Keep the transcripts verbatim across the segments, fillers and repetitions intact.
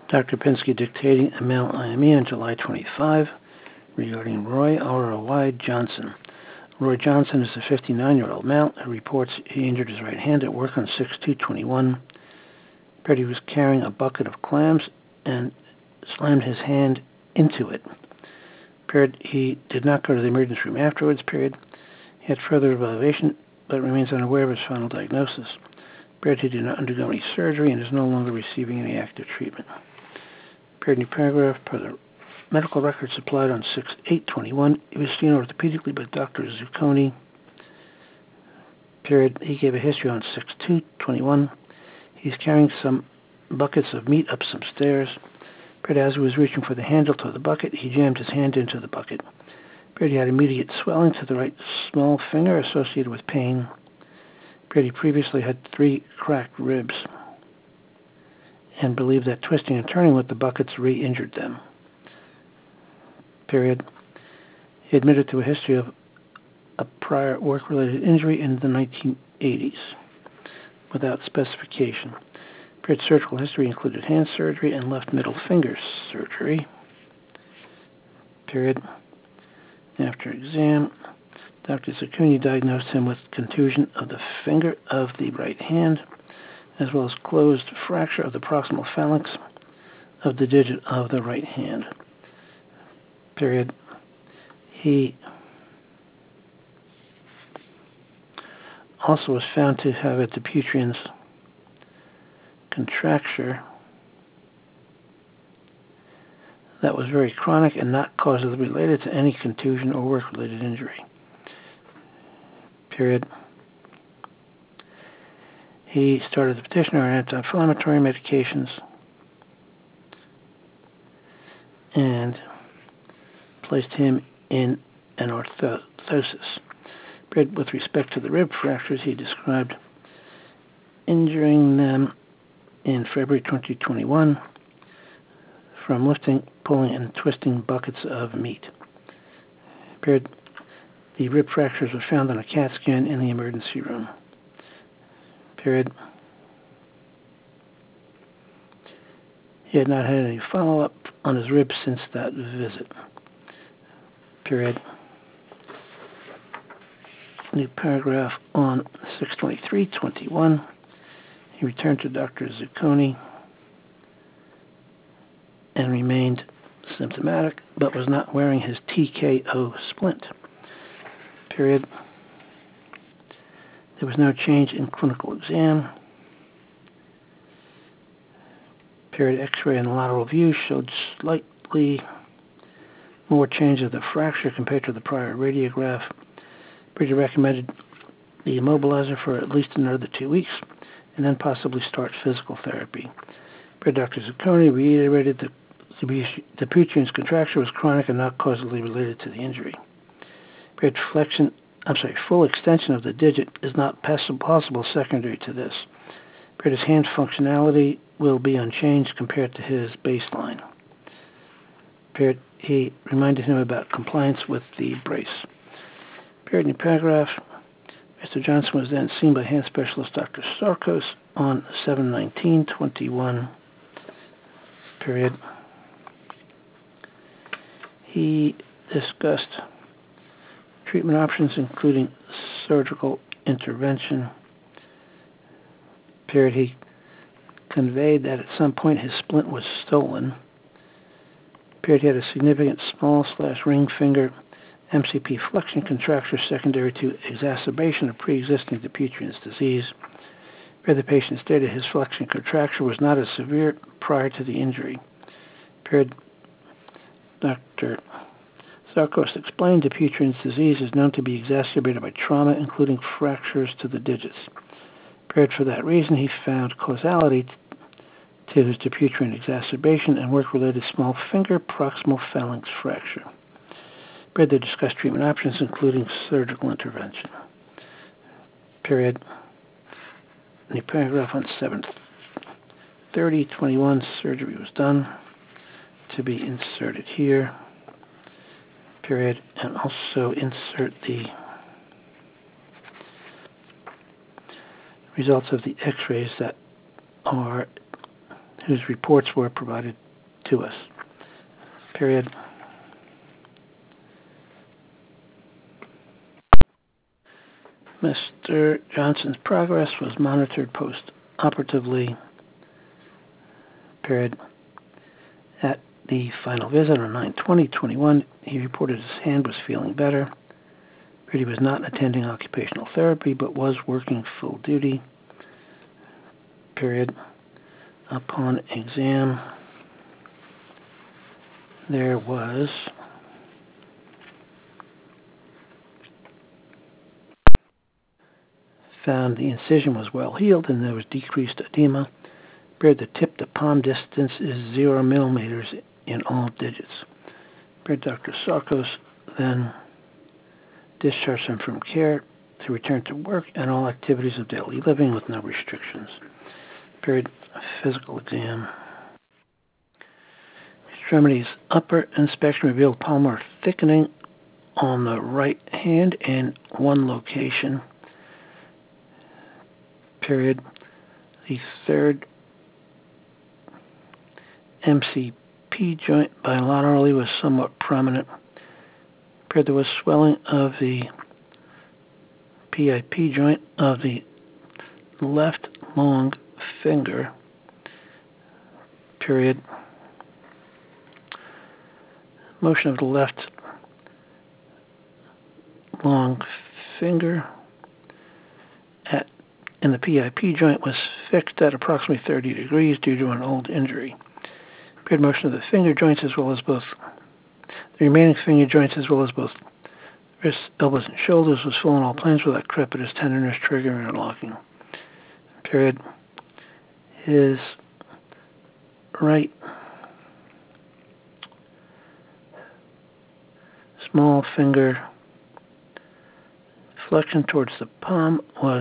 Doctor Pinsky dictating a mail I M E on July twenty-fifth regarding Roy R O Y Johnson. Roy Johnson is a fifty-nine-year-old male who reports he injured his right hand at work on six two twenty-one. He was carrying a bucket of clams and slammed his hand into it. Period. He did not go to the emergency room afterwards. Period. He had further evaluation, but remains unaware of his final diagnosis. Period. He did not undergo any surgery and is no longer receiving any active treatment. Period. New paragraph. Per the medical record supplied on six eight twenty-one, he was seen orthopedically by Doctor Zucconi. Period. He gave a history on six two twenty-one. He's carrying some buckets of meat up some stairs. Period. As he was reaching for the handle to the bucket, he jammed his hand into the bucket. Period. He had immediate swelling to the right small finger associated with pain. Period. He previously had three cracked ribs and believed that twisting and turning with the buckets re-injured them. Period. He admitted to a history of a prior work-related injury in the nineteen eighties. Without specification. Period. Surgical history included hand surgery and left middle finger surgery. Period. After exam, Doctor Zucconi diagnosed him with contusion of the finger of the right hand, as well as closed fracture of the proximal phalanx of the digit of the right hand. Period. He also was found to have a Dupuytren's contracture that was very chronic and not causally related to any contusion or work-related injury. Period. He started the petitioner on anti-inflammatory medications and placed him in an orthosis. With respect to the rib fractures, he described injuring them in February twenty twenty-one from lifting, pulling, and twisting buckets of meat. Period. The rib fractures were found on a CAT scan in the emergency room. Period. He had not had any follow-up on his ribs since that visit. Period. New paragraph on six twenty-three twenty-one. He returned to Doctor Zucconi and remained symptomatic, but was not wearing his T K O splint. Period. There was no change in clinical exam. Period. X-ray and lateral view showed slightly more change of the fracture compared to the prior radiograph. Period. Recommended the immobilizer for at least another two weeks and then possibly start physical therapy. Period. Doctor Zucconi reiterated that Dupuytren's contracture was chronic and not causally related to the injury. Period. Flexion, I'm sorry, full extension of the digit is not possible secondary to this. Period. His hand functionality will be unchanged compared to his baseline. Period. He reminded him about compliance with the brace. Period. New paragraph. Mister Johnson was then seen by hand specialist Doctor Sarkos on seven nineteen twenty-one. Period. He discussed treatment options, including surgical intervention. Period. He conveyed that at some point his splint was stolen. Period. He had a significant small slash ring finger M C P flexion contracture secondary to exacerbation of pre-existing Dupuytren's disease. Period. The patient stated his flexion contracture was not as severe prior to the injury. Period. Doctor Sarkos explained Dupuytren's disease is known to be exacerbated by trauma, including fractures to the digits. Period. For that reason, he found causality to his Dupuytren exacerbation and work-related small finger proximal phalanx fracture. Period. They discussed treatment options, including surgical intervention. Period. New paragraph on seven thirty twenty-one, surgery was done. To be inserted here. Period. And also insert the results of the x-rays that are whose reports were provided to us. Period. Mister Johnson's progress was monitored post-operatively. Period. At the final visit on nine twenty twenty-one, he reported his hand was feeling better. He was not attending occupational therapy, but was working full duty. Period. Upon exam, there was found the incision was well healed and there was decreased edema. Period. The tip to palm distance is zero millimeters in all digits. Period. Doctor Sarkos then discharged him from care to return to work and all activities of daily living with no restrictions. Period. Physical exam. Extremities. Upper inspection revealed palmar thickening on the right hand in one location. Period. The third M C P joint bilaterally was somewhat prominent. Period. There was swelling of the P I P joint of the left long finger. Period. Motion of the left long finger at in the P I P joint was fixed at approximately thirty degrees due to an old injury. Period. Motion of the finger joints as well as both the remaining finger joints as well as both wrists, elbows, and shoulders was full on all planes without crepitus, tenderness, triggering, or locking. Period. His right small finger flexion towards the palm was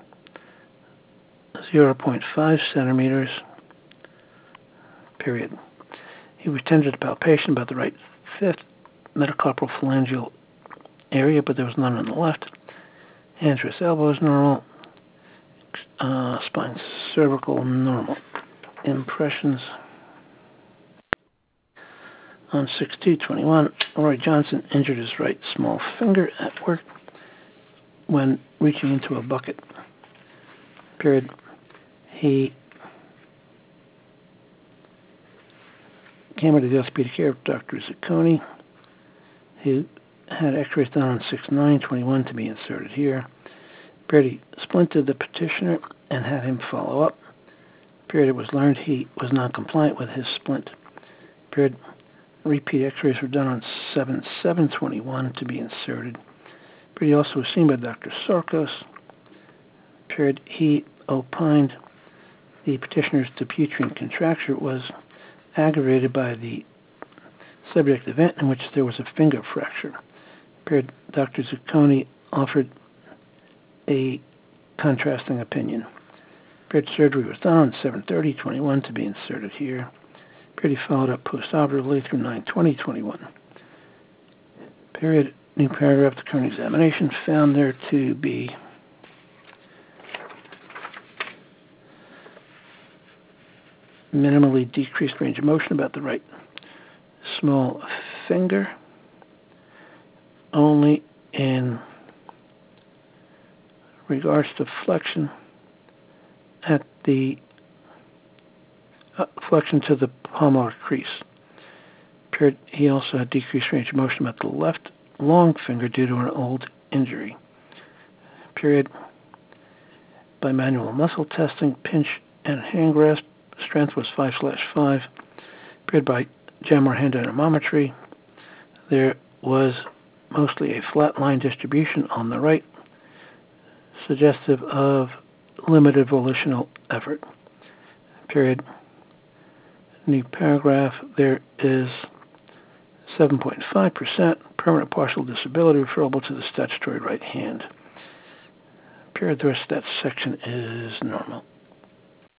zero point five centimeters. Period. He was tended to palpation about the right fifth metacarpal phalangeal area, but there was none on the left. Hands, wrists, elbows normal. Uh, spine, cervical normal. Impressions. On six two twenty-one, Roy Johnson injured his right small finger at work when reaching into a bucket. Period. He came into the orthopedic care of Doctor Zacconi, who had x-rays done on six nine twenty-one to be inserted here. Period. He splinted the petitioner and had him follow up. Period. It was learned he was non-compliant with his splint. Period. Repeat x-rays were done on seven seven twenty-one to be inserted. Period. He also was seen by Doctor Sarkos. Period. He opined the petitioner's dupuytrenal contracture was aggravated by the subject event in which there was a finger fracture. Period. Doctor Zacconi offered a contrasting opinion. Period. Surgery was done on seven thirty twenty-one to be inserted here. Period. He followed up postoperatively through nine twenty twenty-one. Period. New paragraph. The current examination found there to be minimally decreased range of motion about the right small finger, only in regards to flexion at the uh, flexion to the palmar crease. Period. He also had decreased range of motion about the left long finger due to an old injury. Period. By manual muscle testing, pinch and hand grasp strength was five slash five. Period. By JAMR hand dynamometry, there was mostly a flat line distribution on the right, suggestive of limited volitional effort. Period. New paragraph. There is seven point five percent permanent partial disability referable to the statutory right hand. Period. The rest of that section is normal.